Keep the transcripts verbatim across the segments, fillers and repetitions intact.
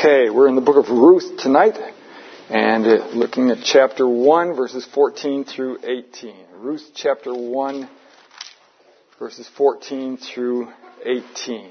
Okay, we're in the book of Ruth tonight, and uh, looking at chapter one, verses fourteen through eighteen. Ruth chapter one, verses fourteen through eighteen.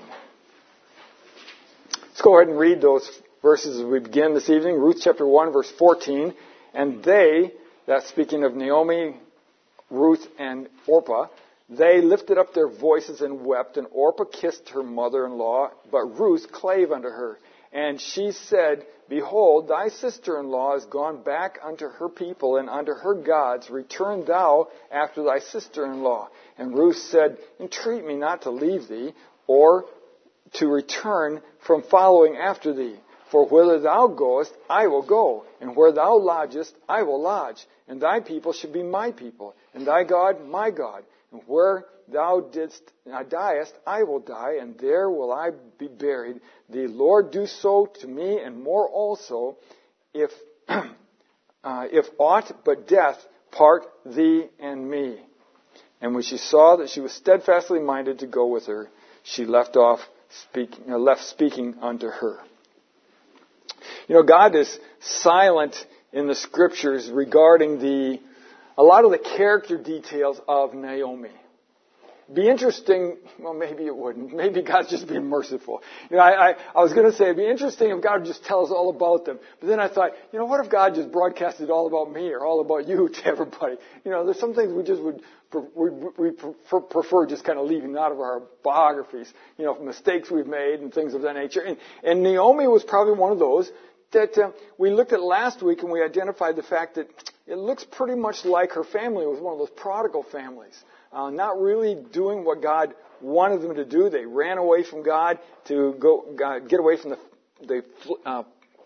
Let's go ahead and read those verses as we begin this evening. Ruth chapter one, verse fourteen. And they, that's speaking of Naomi, Ruth, and Orpah, they lifted up their voices and wept, and Orpah kissed her mother-in-law, but Ruth clave unto her. And she said, Behold, thy sister-in-law is gone back unto her people and unto her gods. Return thou after thy sister-in-law. And Ruth said, Entreat me not to leave thee, or to return from following after thee. For whither thou goest, I will go, and where thou lodgest, I will lodge. And thy people should be my people, and thy God my God. And where thou didst uh, diest, I will die, and there will I be buried. The Lord do so to me, and more also, if uh, if aught but death part thee and me. And when she saw that she was steadfastly minded to go with her, she left off speaking, uh, left speaking unto her. You know, God is silent in the Scriptures regarding the a lot of the character details of Naomi. Be interesting, well, maybe it wouldn't. Maybe God's just being merciful. You know, I, I, I was going to say it'd be interesting if God would just tell us all about them. But then I thought, you know, what if God just broadcasted all about me or all about you to everybody? You know, there's some things we just would we, we prefer, prefer just kind of leaving out of our biographies. You know, mistakes we've made and things of that nature. And, and Naomi was probably one of those that uh, we looked at last week, and we identified the fact that it looks pretty much like her family was one of those prodigal families. Uh, not really doing what God wanted them to do. They ran away from God to go uh, get away from the, the uh,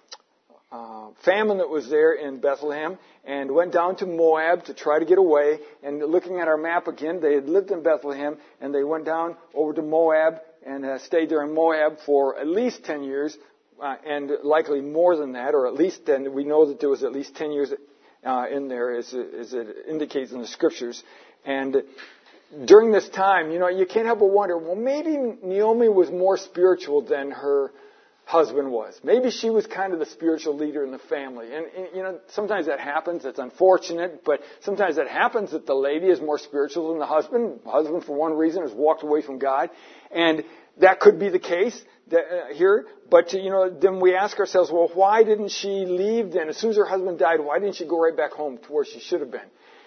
uh, famine that was there in Bethlehem, and went down to Moab to try to get away. And looking at our map again, they had lived in Bethlehem, and they went down over to Moab and uh, stayed there in Moab for at least ten years, uh, and likely more than that, or at least then we know that there was at least ten years uh, in there, as, as it indicates in the Scriptures. And during this time, you know, you can't help but wonder, well, maybe Naomi was more spiritual than her husband was. Maybe she was kind of the spiritual leader in the family. And, and, you know, sometimes that happens. It's unfortunate, but sometimes that happens that the lady is more spiritual than the husband. The husband, for one reason, has walked away from God. And that could be the case that, uh, here. But, you know, then we ask ourselves, well, why didn't she leave then? As soon as her husband died, why didn't she go right back home to where she should have been?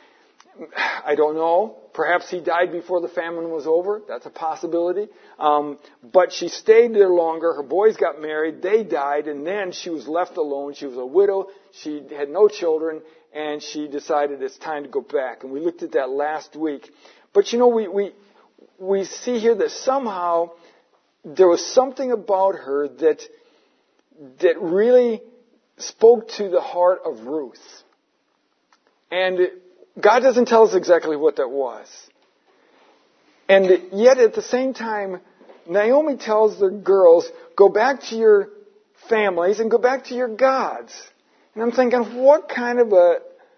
I don't know. Perhaps he died before the famine was over. That's a possibility. Um, but she stayed there longer. Her boys got married. They died. And then she was left alone. She was a widow. She had no children. And she decided it's time to go back. And we looked at that last week. But, you know, we, we, we see here that somehow there was something about her that, that really spoke to the heart of Ruth. And God doesn't tell us exactly what that was. And yet at the same time, Naomi tells the girls, go back to your families and go back to your gods. And I'm thinking, what kind of a,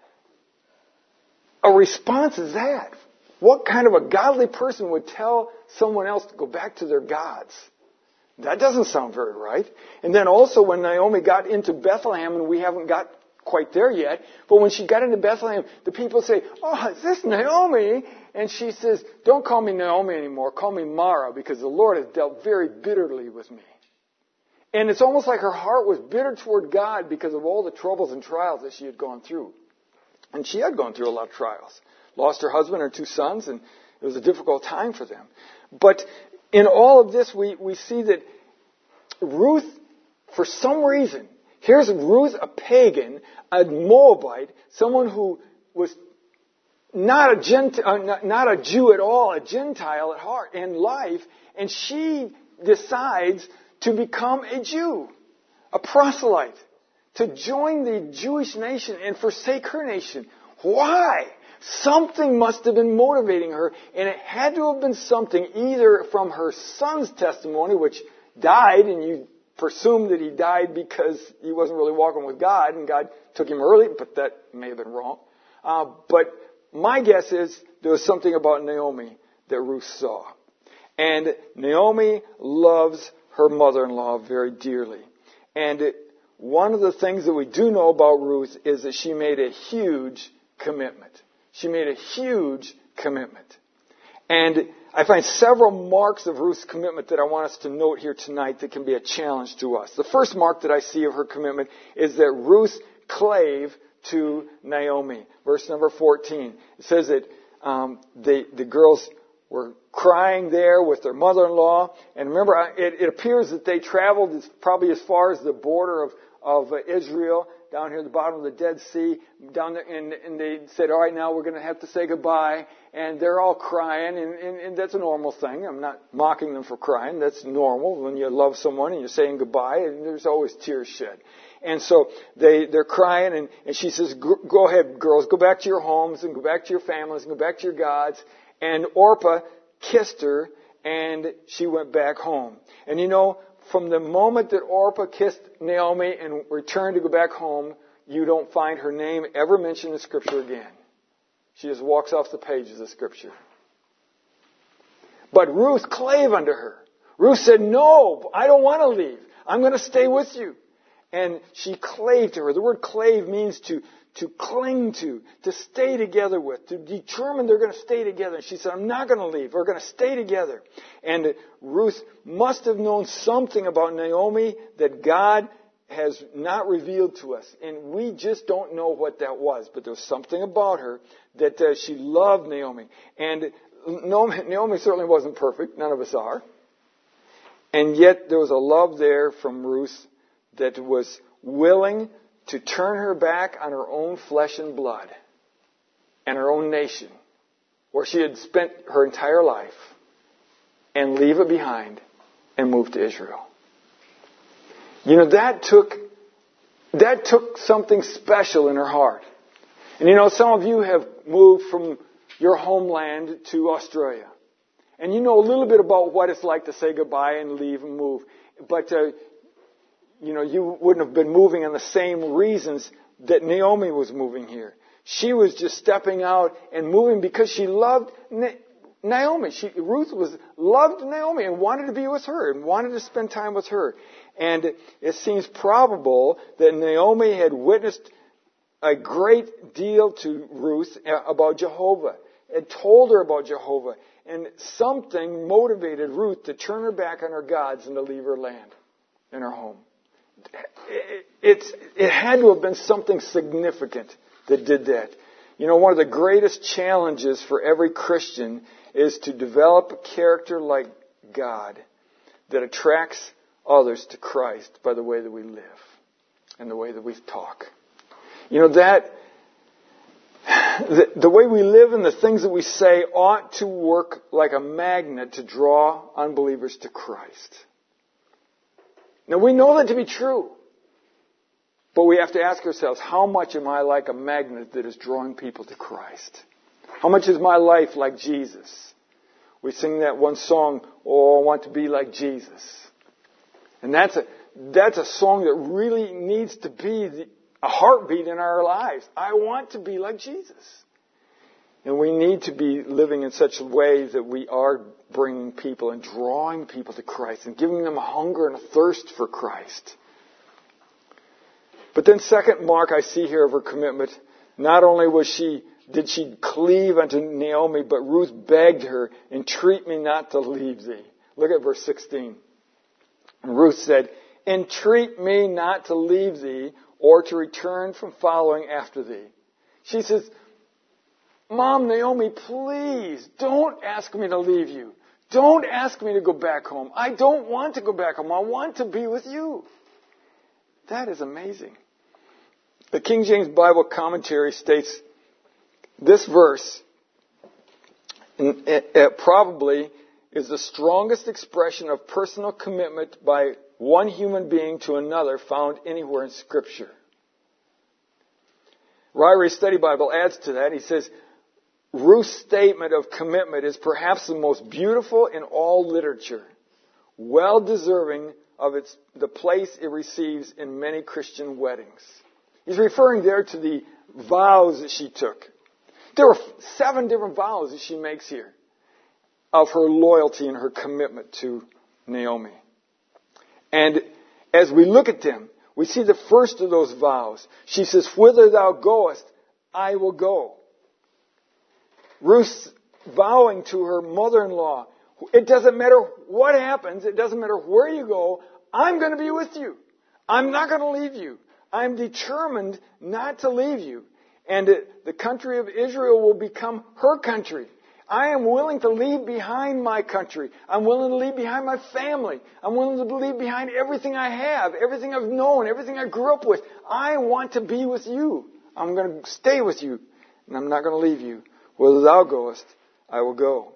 a response is that? What kind of a godly person would tell someone else to go back to their gods? That doesn't sound very right. And then also when Naomi got into Bethlehem, and we haven't got quite there yet, but when she got into Bethlehem, the people say, oh, is this Naomi? And she says, don't call me Naomi anymore, call me Mara, because the Lord has dealt very bitterly with me. And it's almost like her heart was bitter toward God because of all the troubles and trials that she had gone through. And she had gone through a lot of trials. Lost her husband, her two sons, and it was a difficult time for them. But in all of this, we, we see that Ruth, for some reason, here's Ruth, a pagan, a Moabite, someone who was not a Gent- uh, not, not a Jew at all, a Gentile at heart and life, and she decides to become a Jew, a proselyte, to join the Jewish nation and forsake her nation. Why? Something must have been motivating her, and it had to have been something either from her son's testimony, which died, and you presume that he died because he wasn't really walking with God, and God took him early, but that may have been wrong. Uh, but my guess is there was something about Naomi that Ruth saw. And Naomi loves her mother-in-law very dearly. And it, one of the things that we do know about Ruth is that she made a huge commitment. She made a huge commitment. And I find several marks of Ruth's commitment that I want us to note here tonight that can be a challenge to us. The first mark that I see of her commitment is that Ruth clave to Naomi. Verse number fourteen. It says that um, the, the girls were crying there with their mother-in-law. And remember, it, it appears that they traveled as, probably as far as the border of, of uh, Israel, down here at the bottom of the Dead Sea, down there, and, and they said, all right, now we're going to have to say goodbye. And they're all crying, and, and, and that's a normal thing. I'm not mocking them for crying. That's normal when you love someone and you're saying goodbye, and there's always tears shed. And so they, they're crying, and, and she says, go ahead, girls, go back to your homes, and go back to your families, and go back to your gods. And Orpah kissed her, and she went back home. And you know, from the moment that Orpah kissed Naomi and returned to go back home, you don't find her name ever mentioned in Scripture again. She just walks off the pages of Scripture. But Ruth clave unto her. Ruth said, no, I don't want to leave. I'm going to stay with you. And she clave to her. The word clave means to, to cling to, to stay together with, to determine they're going to stay together. And she said, I'm not going to leave. We're going to stay together. And Ruth must have known something about Naomi that God has not revealed to us. And we just don't know what that was. But there was something about her that uh, she loved Naomi. And Naomi, Naomi certainly wasn't perfect. None of us are. And yet there was a love there from Ruth that was willing to turn her back on her own flesh and blood and her own nation, where she had spent her entire life, and leave it behind and move to Israel. You know, that took, that took something special in her heart. And you know, some of you have moved from your homeland to Australia. And you know a little bit about what it's like to say goodbye and leave and move. But, uh, you know, you wouldn't have been moving on the same reasons that Naomi was moving here. She was just stepping out and moving because she loved Naomi. She, Ruth was loved Naomi and wanted to be with her and wanted to spend time with her. And it seems probable that Naomi had witnessed a great deal to Ruth about Jehovah, had told her about Jehovah, and something motivated Ruth to turn her back on her gods and to leave her land and her home. It, it's, it had to have been something significant that did that. You know, one of the greatest challenges for every Christian is to develop a character like God that attracts others to Christ by the way that we live and the way that we talk. You know, that the, the way we live and the things that we say ought to work like a magnet to draw unbelievers to Christ. Now, we know that to be true. But we have to ask ourselves, how much am I like a magnet that is drawing people to Christ? How much is my life like Jesus? We sing that one song, oh, I want to be like Jesus. And that's a, that's a song that really needs to be the, a heartbeat in our lives. I want to be like Jesus. And we need to be living in such a way that we are bringing people and drawing people to Christ and giving them a hunger and a thirst for Christ. But then second mark I see here of her commitment, not only was she, did she cleave unto Naomi, but Ruth begged her, entreat me not to leave thee. Look at verse sixteen. And Ruth said, entreat me not to leave thee or to return from following after thee. She says, Mom, Naomi, please don't ask me to leave you. Don't ask me to go back home. I don't want to go back home. I want to be with you. That is amazing. The King James Bible commentary states this verse it probably is the strongest expression of personal commitment by one human being to another found anywhere in Scripture. Ryrie Study Bible adds to that. He says, Ruth's statement of commitment is perhaps the most beautiful in all literature, well deserving of its, the place it receives in many Christian weddings. He's referring there to the vows that she took. There are seven different vows that she makes here of her loyalty and her commitment to Naomi. And as we look at them, we see the first of those vows. She says, whither thou goest, I will go. Ruth's vowing to her mother-in-law, it doesn't matter what happens, it doesn't matter where you go, I'm going to be with you. I'm not going to leave you. I'm determined not to leave you. And it, the country of Israel will become her country. I am willing to leave behind my country. I'm willing to leave behind my family. I'm willing to leave behind everything I have, everything I've known, everything I grew up with. I want to be with you. I'm going to stay with you, and I'm not going to leave you. Whither thou goest, I will go.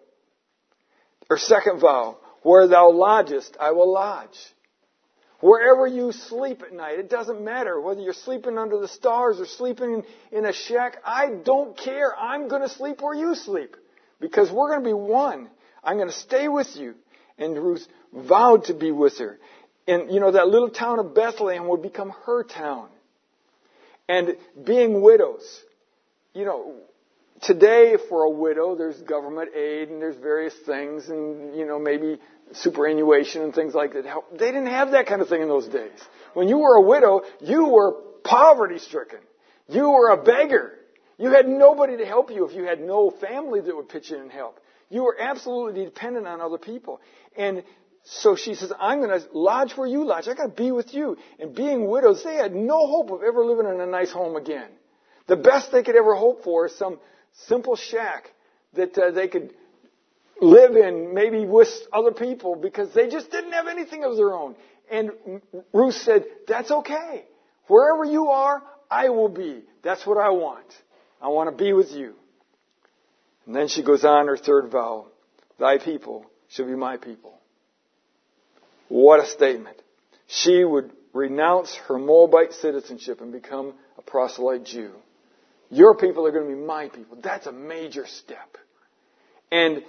Her second vow, where thou lodgest, I will lodge. Wherever you sleep at night, it doesn't matter whether you're sleeping under the stars or sleeping in, in a shack. I don't care. I'm going to sleep where you sleep because we're going to be one. I'm going to stay with you. And Ruth vowed to be with her. And, you know, that little town of Bethlehem would become her town. And being widows, you know, today for a widow, there's government aid and there's various things and, you know, maybe superannuation and things like that. They didn't have that kind of thing in those days. When you were a widow, you were poverty-stricken. You were a beggar. You had nobody to help you if you had no family that would pitch in and help. You were absolutely dependent on other people. And so she says, I'm going to lodge where you lodge. I got to be with you. And being widows, they had no hope of ever living in a nice home again. The best they could ever hope for is some simple shack that uh, they could live in, maybe with other people, because they just didn't have anything of their own. And Ruth said, that's okay. Wherever you are, I will be. That's what I want. I want to be with you. And then she goes on her third vow. Thy people shall be my people. What a statement. She would renounce her Moabite citizenship and become a proselyte Jew. Your people are going to be my people. That's a major step. And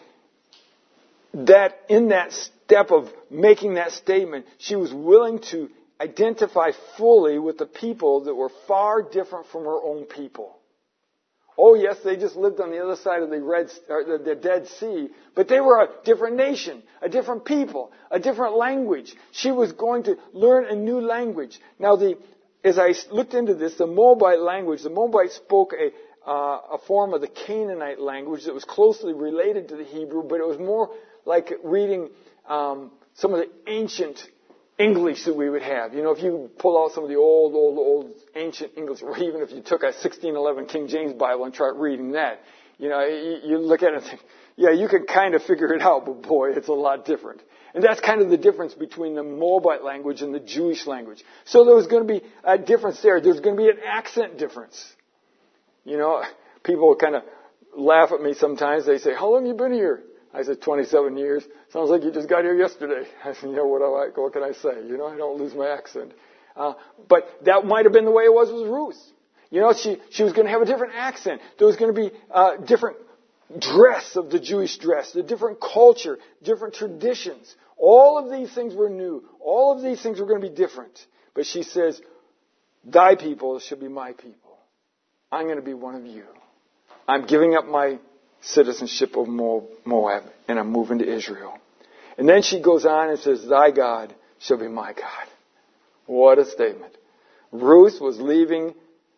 that in that step of making that statement, she was willing to identify fully with the people that were far different from her own people. Oh yes, they just lived on the other side of the Red, or the, the Dead Sea, but they were a different nation, a different people, a different language. She was going to learn a new language. Now, the as I looked into this, the Moabite language, the Moabites spoke a uh, a form of the Canaanite language that was closely related to the Hebrew, but it was more like reading um, some of the ancient English that we would have. You know, if you pull out some of the old, old, old ancient English, or even if you took a sixteen eleven King James Bible and tried reading that, you know, you, you look at it and think, yeah, you can kind of figure it out, but boy, it's a lot different. And that's kind of the difference between the Moabite language and the Jewish language. So there was going to be a difference there. There's going to be an accent difference. You know, people kind of laugh at me sometimes. They say, how long have you been here? I said, twenty-seven years. Sounds like you just got here yesterday. I said, you know, what, I, what can I say? You know, I don't lose my accent. Uh, but that might have been the way it was with Ruth. You know, she, she was going to have a different accent. There was going to be uh, different dress of the Jewish dress, the different culture, different traditions. All of these things were new. All of these things were going to be different. But she says, thy people shall be my people. I'm going to be one of you. I'm giving up my citizenship of Moab, and I'm moving to Israel. And then she goes on and says, thy God shall be my God. What a statement. Ruth was leaving,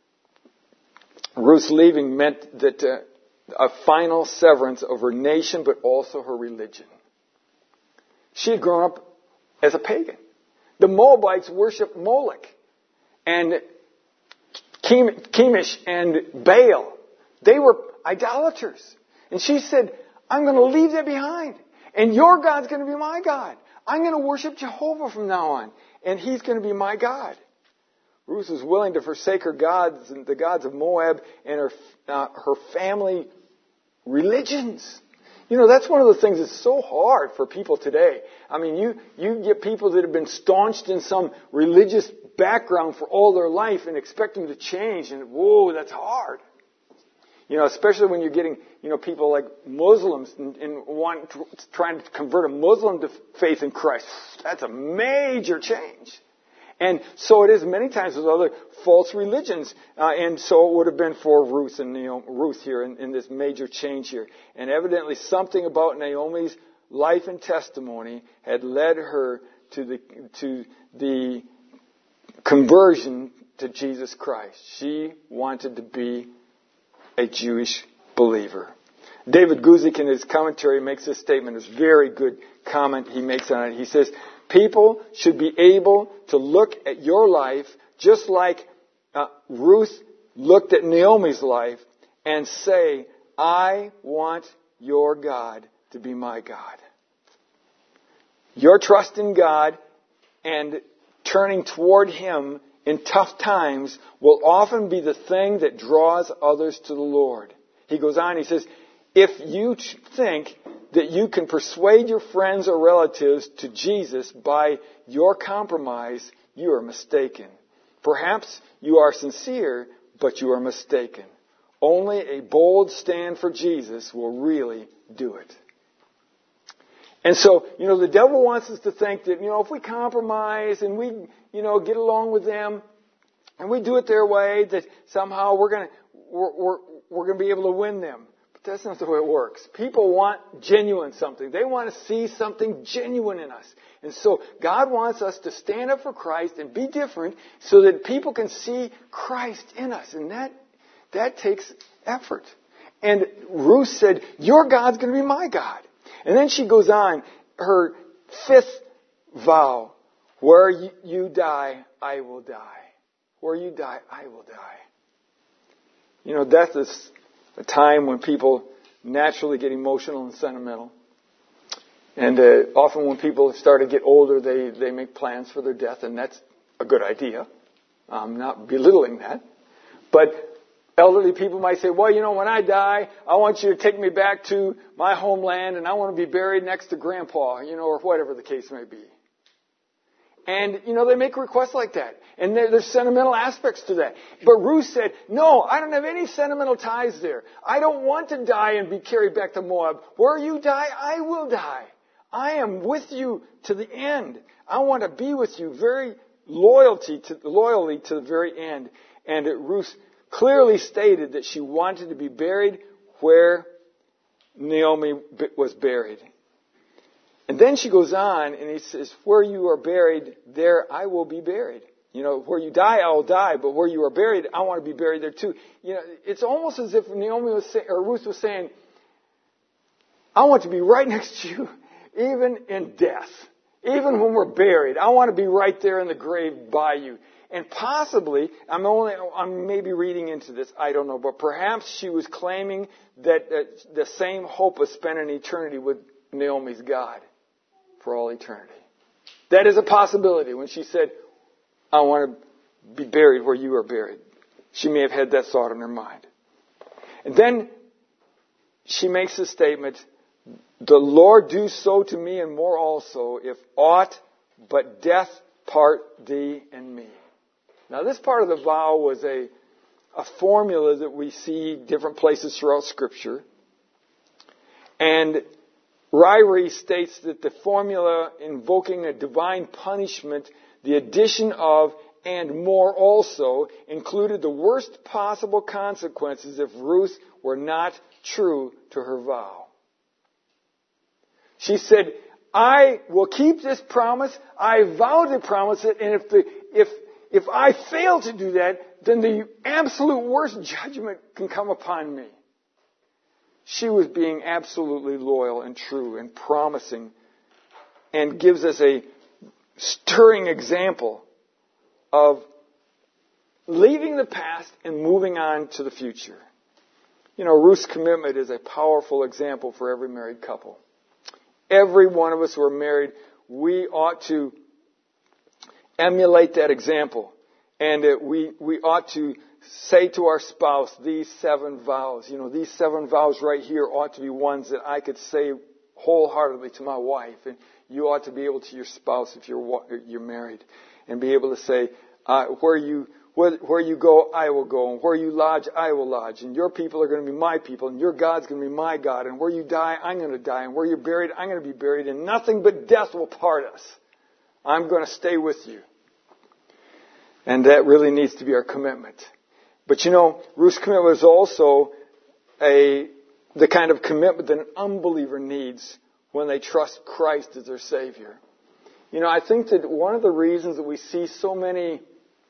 Ruth's leaving meant that uh, a final severance of her nation, but also her religion. She had grown up as a pagan. The Moabites worshiped Molech and Chemish and Baal. They were idolaters. And she said, I'm going to leave that behind. And your God's going to be my God. I'm going to worship Jehovah from now on. And He's going to be my God. Ruth was willing to forsake her gods and the gods of Moab and her, uh, her family religions. You know, that's one of the things that's so hard for people today. I mean, you, you get people that have been staunched in some religious background for all their life and expect them to change. And whoa, that's hard. You know, especially when you're getting, you know, people like Muslims and, and want, trying to convert a Muslim to faith in Christ. That's a major change. And so it is many times with other false religions. Uh, and so it would have been for Ruth and you know, Ruth here in, in this major change here. And evidently something about Naomi's life and testimony had led her to the, to the conversion to Jesus Christ. She wanted to be a Jewish believer. David Guzik in his commentary makes this statement. It's a very good comment he makes on it. He says, people should be able to look at your life just like uh, Ruth looked at Naomi's life and say, I want your God to be my God. Your trust in God and turning toward Him in tough times will often be the thing that draws others to the Lord. He goes on, he says, if you think that you can persuade your friends or relatives to Jesus by your compromise, you are mistaken. Perhaps you are sincere, but you are mistaken. Only a bold stand for Jesus will really do it. And so, you know, the devil wants us to think that, you know, if we compromise and we, you know, get along with them and we do it their way, that somehow we're going to, we're, we're, we're going to be able to win them. But that's not the way it works. People want genuine something. They want to see something genuine in us. And so God wants us to stand up for Christ and be different so that people can see Christ in us. And that, that takes effort. And Ruth said, your God's going to be my God. And then she goes on, her fifth vow, where you, you die, I will die. Where you die, I will die. You know, death is a time when people naturally get emotional and sentimental. And uh, often when people start to get older, they, they make plans for their death, and that's a good idea. I'm not belittling that. But elderly people might say, well, you know, when I die, I want you to take me back to my homeland, and I want to be buried next to Grandpa, you know, or whatever the case may be. And, you know, they make requests like that. And there, there's sentimental aspects to that. But Ruth said, no, I don't have any sentimental ties there. I don't want to die and be carried back to Moab. Where you die, I will die. I am with you to the end. I want to be with you very loyalty to, loyally to the very end. And Ruth clearly stated that she wanted to be buried where Naomi was buried. And then she goes on and he says, where you are buried, there I will be buried. You know, where you die, I will die, but where you are buried, I want to be buried there too. You know, it's almost as if Naomi was saying, or Ruth was saying, I want to be right next to you, even in death. Even when we're buried, I want to be right there in the grave by you. And possibly, I'm only, I'm maybe reading into this, I don't know, but perhaps she was claiming that uh, the same hope of spending eternity with Naomi's God for all eternity. That is a possibility when she said, I want to be buried where you are buried. She may have had that thought in her mind. And then she makes a statement, the Lord do so to me and more also, if aught but death part thee and me. Now this part of the vow was a, a formula that we see different places throughout Scripture. And Ryrie states that the formula invoking a divine punishment, the addition of and more also included the worst possible consequences if Ruth were not true to her vow. She said, I will keep this promise. I vow to promise it. And if the, if, if I fail to do that, then the absolute worst judgment can come upon me. She was being absolutely loyal and true and promising, and gives us a stirring example of leaving the past and moving on to the future. You know, Ruth's commitment is a powerful example for every married couple. Every one of us who are married, we ought to emulate that example. And uh, we, we ought to say to our spouse, these seven vows, you know, these seven vows right here ought to be ones that I could say wholeheartedly to my wife. And you ought to be able to your spouse if you're, you're married. And be able to say, uh, where you, where, where you go, I will go. And where you lodge, I will lodge. And your people are going to be my people. And your God's going to be my God. And where you die, I'm going to die. And where you're buried, I'm going to be buried. And nothing but death will part us. I'm going to stay with you. And that really needs to be our commitment. But you know, Ruth's commitment is also a the kind of commitment that an unbeliever needs when they trust Christ as their Savior. You know, I think that one of the reasons that we see so many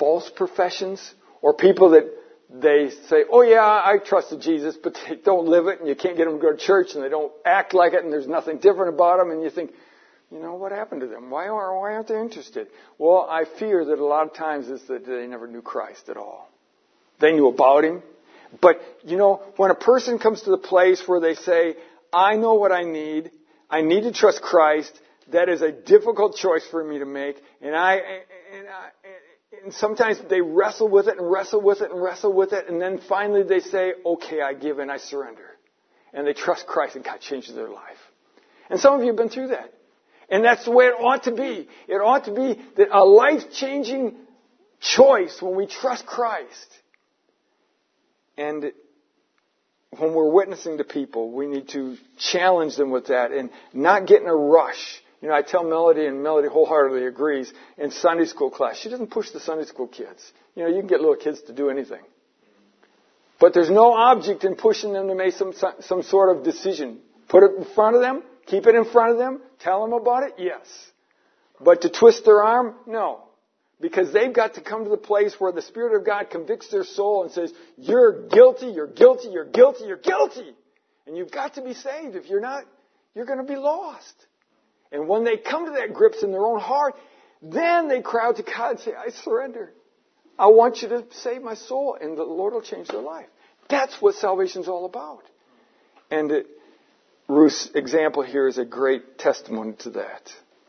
false professions or people that they say, oh yeah, I trusted Jesus, but they don't live it and you can't get them to go to church and they don't act like it and there's nothing different about them and you think, you know, what happened to them? Why, are, why aren't they interested? Well, I fear that a lot of times is that they never knew Christ at all. They knew about Him. But, you know, when a person comes to the place where they say, I know what I need, I need to trust Christ, that is a difficult choice for me to make, and I, and I, and sometimes they wrestle with it and wrestle with it and wrestle with it, and then finally they say, okay, I give in, I surrender. And they trust Christ and God changes their life. And some of you have been through that. And that's the way it ought to be. It ought to be that a life-changing choice when we trust Christ. And when we're witnessing to people, we need to challenge them with that and not get in a rush. You know, I tell Melody, and Melody wholeheartedly agrees, in Sunday school class, she doesn't push the Sunday school kids. You know, you can get little kids to do anything. But there's no object in pushing them to make some, some sort of decision. Put it in front of them. Keep it in front of them. Tell them about it. Yes. But to twist their arm? No. Because they've got to come to the place where the Spirit of God convicts their soul and says, you're guilty, you're guilty, you're guilty, you're guilty. And you've got to be saved. If you're not, you're going to be lost. And when they come to that grips in their own heart, then they cry out to God and say, I surrender. I want you to save my soul. And the Lord will change their life. That's what salvation's all about. And it, Ruth's example here is a great testimony to that.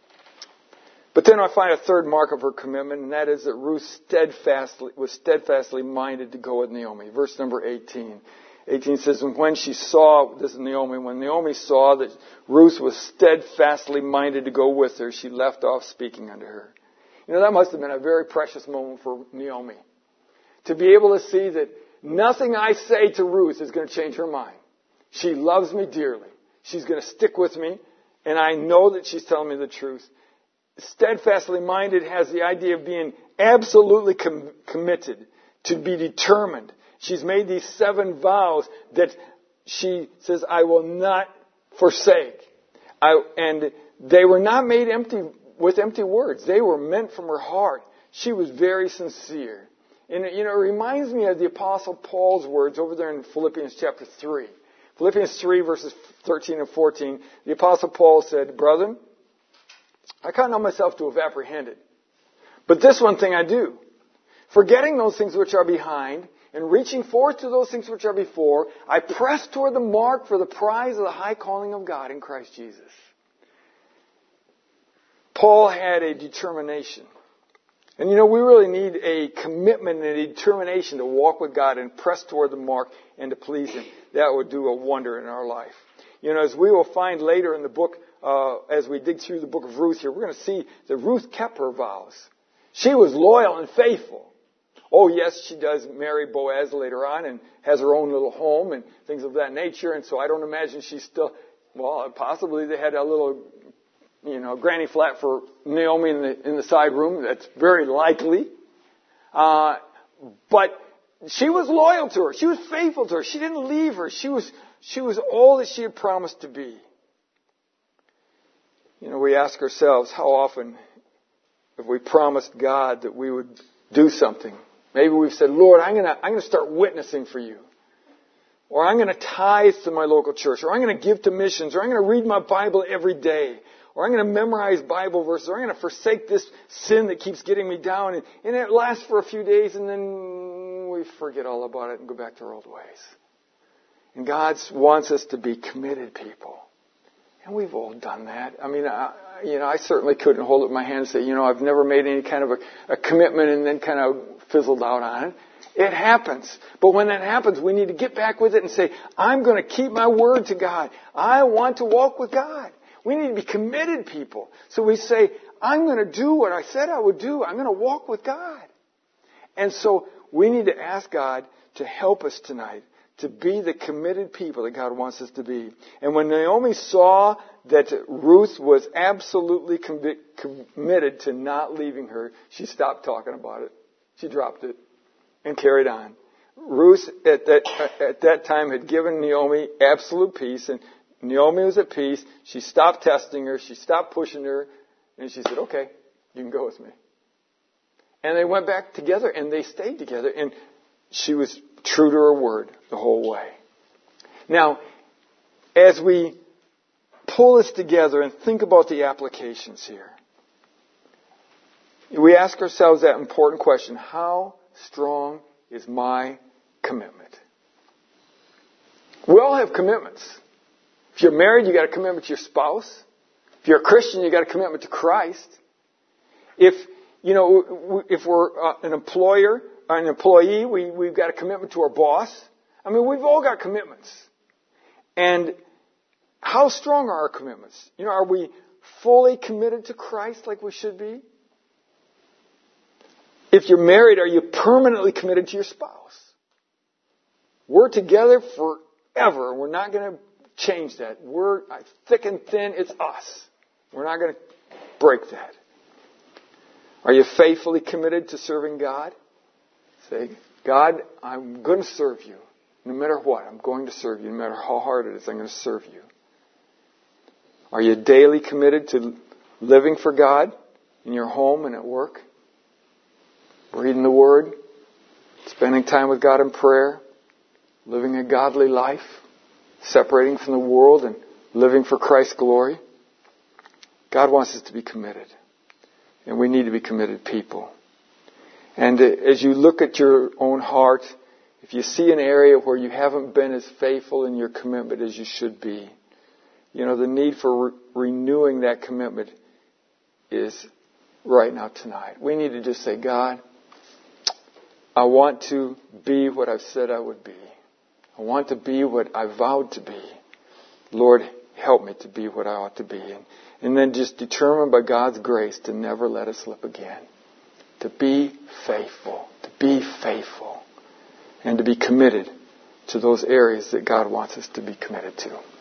But then I find a third mark of her commitment, and that is that Ruth steadfastly was steadfastly minded to go with Naomi. Verse number eighteen. eighteen says, and when she saw, this is Naomi, when Naomi saw that Ruth was steadfastly minded to go with her, she left off speaking unto her. You know, that must have been a very precious moment for Naomi. To be able to see that nothing I say to Ruth is going to change her mind. She loves me dearly. She's going to stick with me, and I know that she's telling me the truth. Steadfastly minded has the idea of being absolutely com- committed, to be determined. She's made these seven vows that she says, I will not forsake. I, and they were not made empty with empty words. They were meant from her heart. She was very sincere. And, you know, it reminds me of the Apostle Paul's words over there in Philippians chapter three. Philippians three, verses thirteen and fourteen. The Apostle Paul said, brethren, I count not myself to have apprehended. But this one thing I do, forgetting those things which are behind, and reaching forth to those things which are before, I press toward the mark for the prize of the high calling of God in Christ Jesus. Paul had a determination. And you know, we really need a commitment and a determination to walk with God and press toward the mark and to please Him. That would do a wonder in our life. You know, as we will find later in the book, uh, as we dig through the book of Ruth here, we're going to see that Ruth kept her vows. She was loyal and faithful. Oh, yes, she does marry Boaz later on and has her own little home and things of that nature. And so I don't imagine she's still, well, possibly they had a little, you know, granny flat for Naomi in the, in the side room. That's very likely. Uh, but she was loyal to her. She was faithful to her. She didn't leave her. She was, she was all that she had promised to be. You know, we ask ourselves, how often have we promised God that we would do something? Maybe we've said, Lord, I'm going to I'm going to start witnessing for you. Or I'm going to tithe to my local church. Or I'm going to give to missions. Or I'm going to read my Bible every day. Or I'm going to memorize Bible verses. Or I'm going to forsake this sin that keeps getting me down. And, and it lasts for a few days and then we forget all about it and go back to our old ways. And God wants us to be committed people. And we've all done that. I mean, I, you know, I certainly couldn't hold up my hand and say, you know, I've never made any kind of a, a commitment and then kind of fizzled out on it. It happens. But when that happens, we need to get back with it and say, I'm going to keep my word to God. I want to walk with God. We need to be committed people. So we say, I'm going to do what I said I would do. I'm going to walk with God. And so we need to ask God to help us tonight to be the committed people that God wants us to be. And when Naomi saw that Ruth was absolutely com- committed to not leaving her, she stopped talking about it. She dropped it and carried on. Ruth at that, at that time had given Naomi absolute peace, and Naomi was at peace. She stopped testing her. She stopped pushing her, and she said, okay, you can go with me. And they went back together and they stayed together. And she was true to her word the whole way. Now, as we pull this together and think about the applications here, we ask ourselves that important question: how strong is my commitment? We all have commitments. If you're married, you got a commitment to your spouse. If you're a Christian, you got a commitment to Christ. If, you know, if we're uh, an employer or an employee, we, we've got a commitment to our boss. I mean, we've all got commitments. And how strong are our commitments? You know, are we fully committed to Christ like we should be? If you're married, are you permanently committed to your spouse? We're together forever. We're not going to change that. We're thick and thin. It's us. We're not going to break that. Are you faithfully committed to serving God? Say, God, I'm going to serve you. No matter what, I'm going to serve you. No matter how hard it is, I'm going to serve you. Are you daily committed to living for God in your home and at work? Reading the Word, spending time with God in prayer, living a godly life, separating from the world and living for Christ's glory. God wants us to be committed. And we need to be committed people. And as you look at your own heart, if you see an area where you haven't been as faithful in your commitment as you should be, you know, the need for re- renewing that commitment is right now tonight. We need to just say, God, I want to be what I've said I would be. I want to be what I vowed to be. Lord, help me to be what I ought to be. And, and then just determine by God's grace to never let it slip again. To be faithful. To be faithful. And to be committed to those areas that God wants us to be committed to.